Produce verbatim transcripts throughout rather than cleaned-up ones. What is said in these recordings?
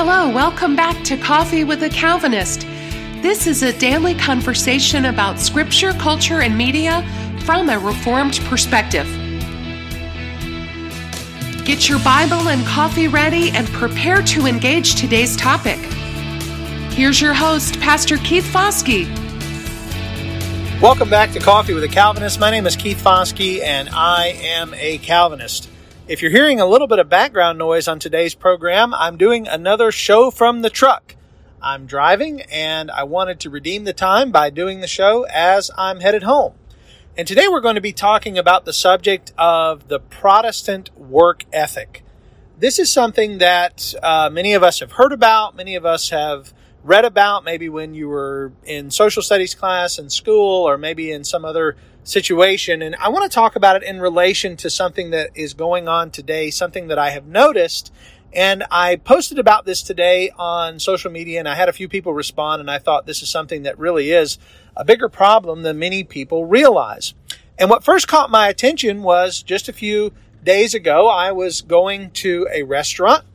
Hello, welcome back to Coffee with a Calvinist. This is a daily conversation about scripture, culture, and media from a Reformed perspective. Get your Bible and coffee ready and prepare to engage today's topic. Here's your host, Pastor Keith Foskey. Welcome back to Coffee with a Calvinist. My name is Keith Foskey, and I am a Calvinist. If you're hearing a little bit of background noise on today's program, I'm doing another show from the truck. I'm driving, and I wanted to redeem the time by doing the show as I'm headed home. And today we're going to be talking about the subject of the Protestant work ethic. This is something that uh, many of us have heard about, many of us have read about, maybe when you were in social studies class in school, or maybe in some other situation. And I want to talk about it in relation to something that is going on today, something that I have noticed. And I posted about this today on social media, and I had a few people respond, and I thought this is something that really is a bigger problem than many people realize. And what first caught my attention was just a few days ago, I was going to a restaurant,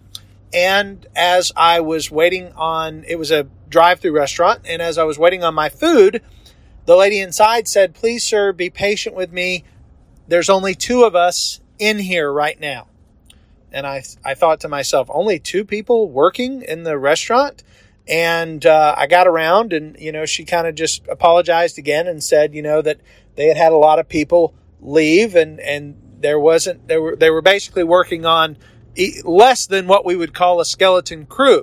and as I was waiting on, it was a drive-through restaurant, and as I was waiting on my food, the lady inside said, "Please, sir, be patient with me. There's only two of us in here right now." And I I thought to myself, only two people working in the restaurant? And uh, I got around and, you know, she kind of just apologized again and said, you know, that they had had a lot of people leave and, and there wasn't, they were, they were basically working on less than what we would call a skeleton crew.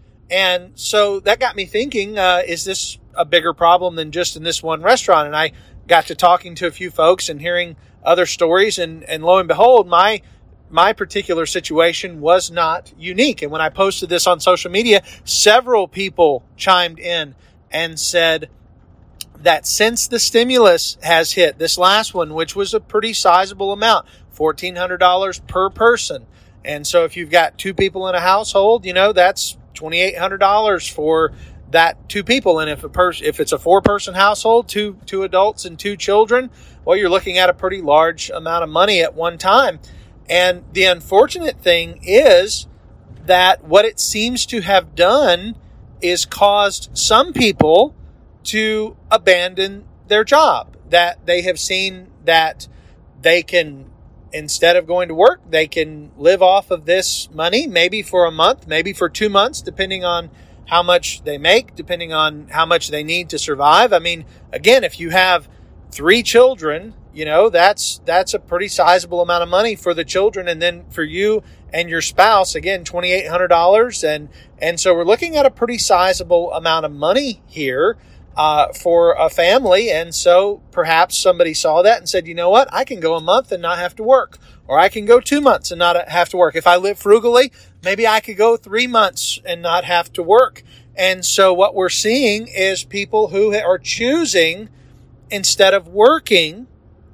And so that got me thinking, uh, is this a bigger problem than just in this one restaurant? And I got to talking to a few folks and hearing other stories, and, and lo and behold, my my particular situation was not unique. And when I posted this on social media, several people chimed in and said that since the stimulus has hit, this last one, which was a pretty sizable amount, fourteen hundred dollars per person. And so if you've got two people in a household, you know, that's twenty-eight hundred dollars for that two people. And if a person, if it's a four-person household, two two adults and two children, well, you're looking at a pretty large amount of money at one time. And the unfortunate thing is that what it seems to have done is caused some people to abandon their job, that they have seen that they can, instead of going to work, they can live off of this money, maybe for a month, maybe for two months, depending on how much they make, depending on how much they need to survive. I mean, again, if you have three children, you know, that's that's a pretty sizable amount of money for the children. And then for you and your spouse, again, twenty-eight hundred dollars. And, and so we're looking at a pretty sizable amount of money here uh, for a family. And so perhaps somebody saw that and said, you know what, I can go a month and not have to work. Or I can go two months and not have to work. If I live frugally, maybe I could go three months and not have to work. And so what we're seeing is people who are choosing, instead of working,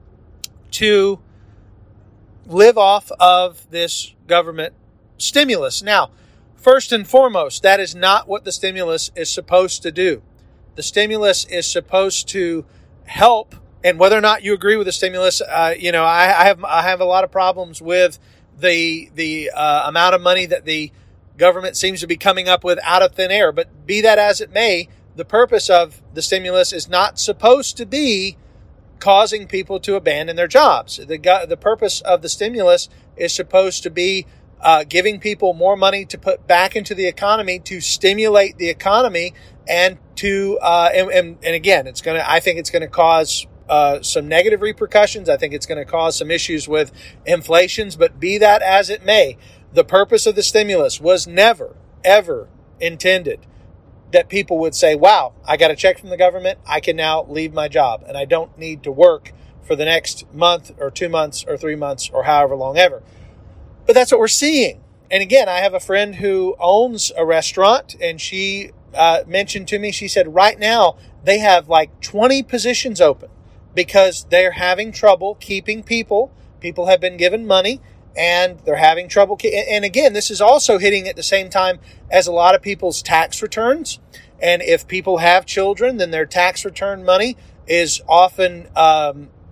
to live off of this government stimulus. Now, first and foremost, that is not what the stimulus is supposed to do. The stimulus is supposed to help, and whether or not you agree with the stimulus, uh, you know, I, I have I have a lot of problems with the the uh, amount of money that the government seems to be coming up with out of thin air. But be that as it may, the purpose of the stimulus is not supposed to be causing people to abandon their jobs. The, the purpose of the stimulus is supposed to be uh, giving people more money to put back into the economy, to stimulate the economy, and to uh, and, and, and again, it's going to. I think it's going to cause uh, some negative repercussions. I think it's going to cause some issues with inflations. But be that as it may, the purpose of the stimulus was never, ever intended that people would say, wow, I got a check from the government, I can now leave my job, and I don't need to work for the next month or two months or three months or however long ever. But that's what we're seeing. And again, I have a friend who owns a restaurant, and she uh, mentioned to me, she said right now they have like twenty positions open because they're having trouble keeping people. People have been given money, and they're having trouble. And again, this is also hitting at the same time as a lot of people's tax returns. And if people have children, then their tax return money is often um,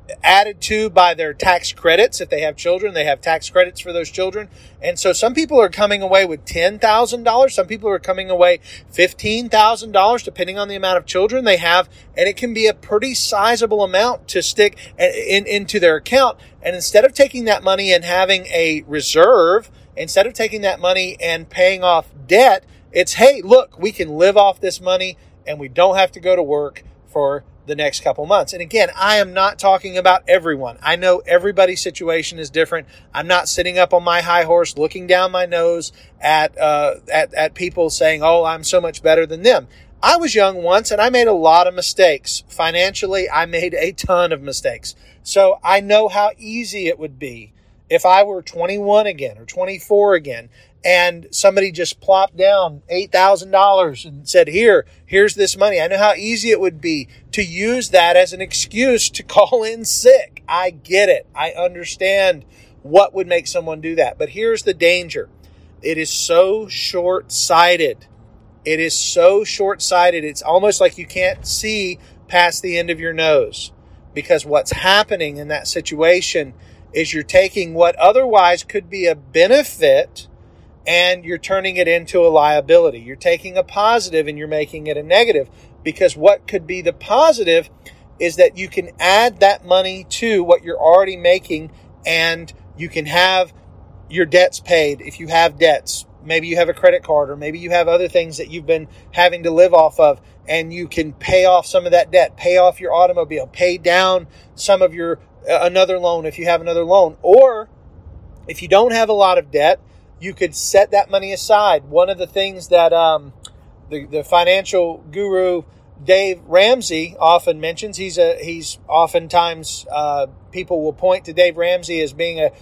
added to by their tax credits. If they have children, they have tax credits for those children. And so some people are coming away with ten thousand dollars. Some people are coming away fifteen thousand dollars, depending on the amount of children they have. And it can be a pretty sizable amount to stick in, into their account. And instead of taking that money and having a reserve, instead of taking that money and paying off debt, it's, hey, look, we can live off this money and we don't have to go to work for the next couple months. And again, I am not talking about everyone. I know everybody's situation is different. I'm not sitting up on my high horse looking down my nose at uh, at, at people saying, oh, I'm so much better than them. I was young once and I made a lot of mistakes. Financially, I made a ton of mistakes. So I know how easy it would be if I were twenty-one again or twenty-four again and somebody just plopped down eight thousand dollars and said, here, here's this money. I know how easy it would be to use that as an excuse to call in sick. I get it. I understand what would make someone do that. But here's the danger. It is so short-sighted. It is so short-sighted. It's almost like you can't see past the end of your nose, because what's happening in that situation is you're taking what otherwise could be a benefit and you're turning it into a liability. You're taking a positive and you're making it a negative, because what could be the positive is that you can add that money to what you're already making and you can have your debts paid if you have debts. Maybe you have a credit card, or maybe you have other things that you've been having to live off of, and you can pay off some of that debt, pay off your automobile, pay down some of your uh, another loan if you have another loan. Or if you don't have a lot of debt, you could set that money aside. One of the things that um, the, the financial guru Dave Ramsey often mentions, he's a he's oftentimes uh, people will point to Dave Ramsey as being a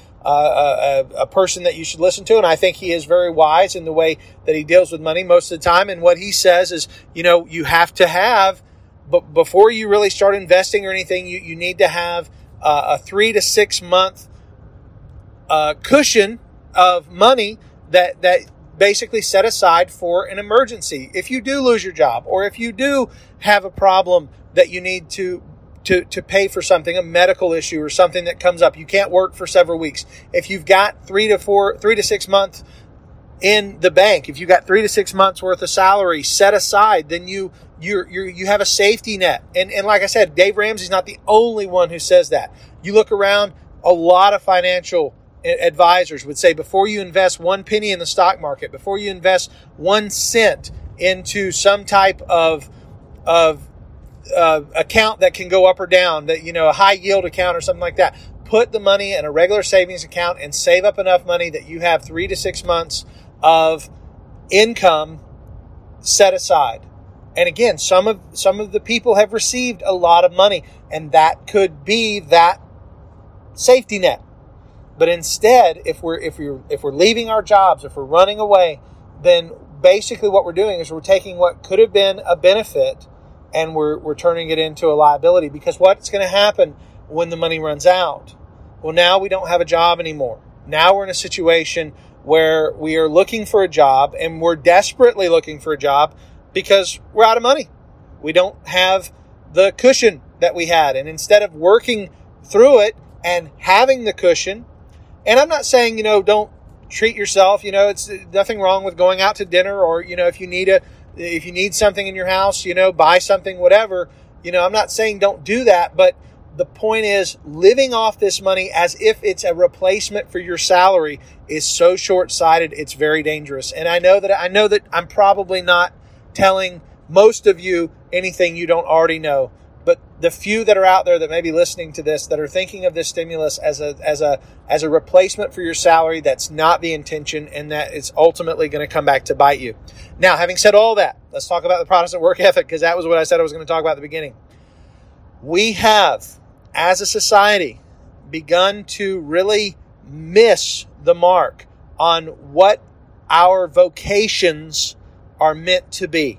Uh, a, a person that you should listen to. And I think he is very wise in the way that he deals with money most of the time. And what he says is, you know, you have to have, but before you really start investing or anything, you, you need to have uh, a three to six month uh, cushion of money that, that basically set aside for an emergency. If you do lose your job, or if you do have a problem that you need to To, to pay for something, a medical issue or something that comes up. You can't work for several weeks. If you've got three to four, three to six months in the bank, if you've got three to six months worth of salary set aside, then you you you you have a safety net. And and like I said, Dave Ramsey's not the only one who says that. You look around, a lot of financial advisors would say before you invest one penny in the stock market, before you invest one cent into some type of of Uh, account that can go up or down, that, you know, a high yield account or something like that, put the money in a regular savings account and save up enough money that you have three to six months of income set aside. And again, some of some of the people have received a lot of money, and that could be that safety net. But instead, if we're if we're if we're leaving our jobs, if we're running away, then basically what we're doing is we're taking what could have been a benefit and we're we're turning it into a liability. Because what's going to happen when the money runs out? Well, now we don't have a job anymore. Now we're in a situation where we are looking for a job, and we're desperately looking for a job because we're out of money. We don't have the cushion that we had. And instead of working through it and having the cushion, and I'm not saying, you know, don't treat yourself. You know, it's nothing wrong with going out to dinner, or, you know, if you need a If you need something in your house, you know, buy something, whatever. You know, I'm not saying don't do that, but the point is, living off this money as if it's a replacement for your salary is so short-sighted. It's very dangerous. And I know that I know that I'm probably not telling most of you anything you don't already know. But the few that are out there that may be listening to this, that are thinking of this stimulus as a as a as a replacement for your salary, that's not the intention, and that it's ultimately going to come back to bite you. Now, having said all that, let's talk about the Protestant work ethic, because that was what I said I was going to talk about at the beginning. We have, as a society, begun to really miss the mark on what our vocations are meant to be.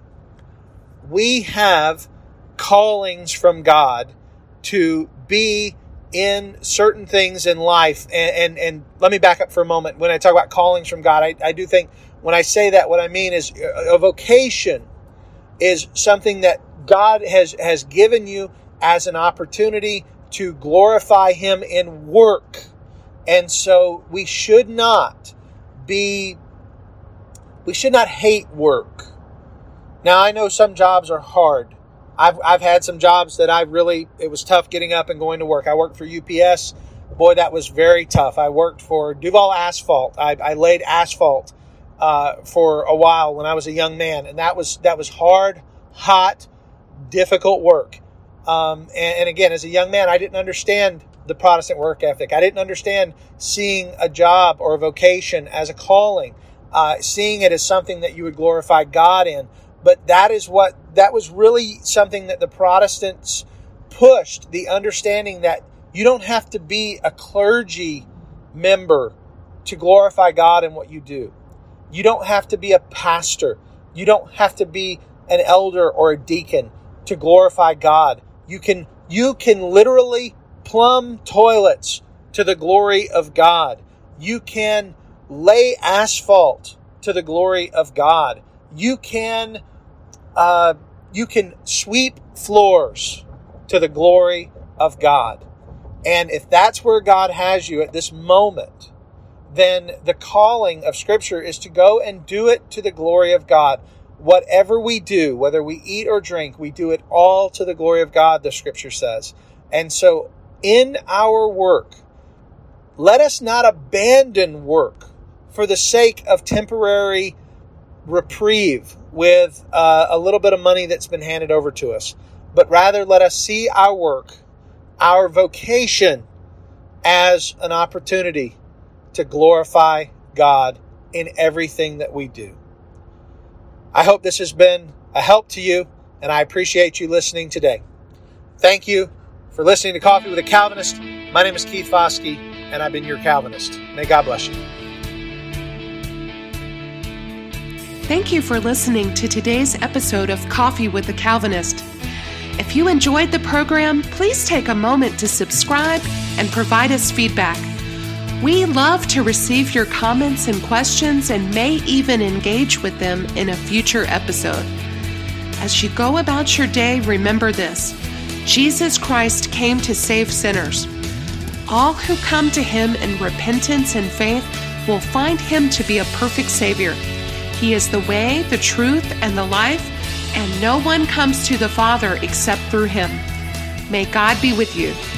We have callings from God to be in certain things in life. And, and, and let me back up for a moment. When I talk about callings from God, I, I do think when I say that, what I mean is a vocation is something that God has, has given you as an opportunity to glorify Him in work. And so we should not be, we should not hate work. Now, I know some jobs are hard. I've I've had some jobs that I really, it was tough getting up and going to work. I worked for U P S. Boy, that was very tough. I worked for Duval Asphalt. I, I laid asphalt uh, for a while when I was a young man, and that was that was hard, hot, difficult work. Um, and, and again, as a young man, I didn't understand the Protestant work ethic. I didn't understand seeing a job or a vocation as a calling, uh, seeing it as something that you would glorify God in. But that is what, that was really something that the Protestants pushed, the understanding that you don't have to be a clergy member to glorify God in what you do. You don't have to be a pastor. You don't have to be an elder or a deacon to glorify God. You can, you can literally plumb toilets to the glory of God. You can lay asphalt to the glory of God. You can Uh, you can sweep floors to the glory of God. And if that's where God has you at this moment, then the calling of Scripture is to go and do it to the glory of God. Whatever we do, whether we eat or drink, we do it all to the glory of God, the Scripture says. And so in our work, let us not abandon work for the sake of temporary reprieve with uh, a little bit of money that's been handed over to us, but rather let us see our work, our vocation, as an opportunity to glorify God in everything that we do. I hope this has been a help to you, and I appreciate you listening today. Thank you for listening to Coffee with a Calvinist. My name is Keith Foskey, and I've been your Calvinist. May God bless you. Thank you for listening to today's episode of Coffee with the Calvinist. If you enjoyed the program, please take a moment to subscribe and provide us feedback. We love to receive your comments and questions and may even engage with them in a future episode. As you go about your day, remember this: Jesus Christ came to save sinners. All who come to Him in repentance and faith will find Him to be a perfect Savior. He is the way, the truth, and the life, and no one comes to the Father except through Him. May God be with you.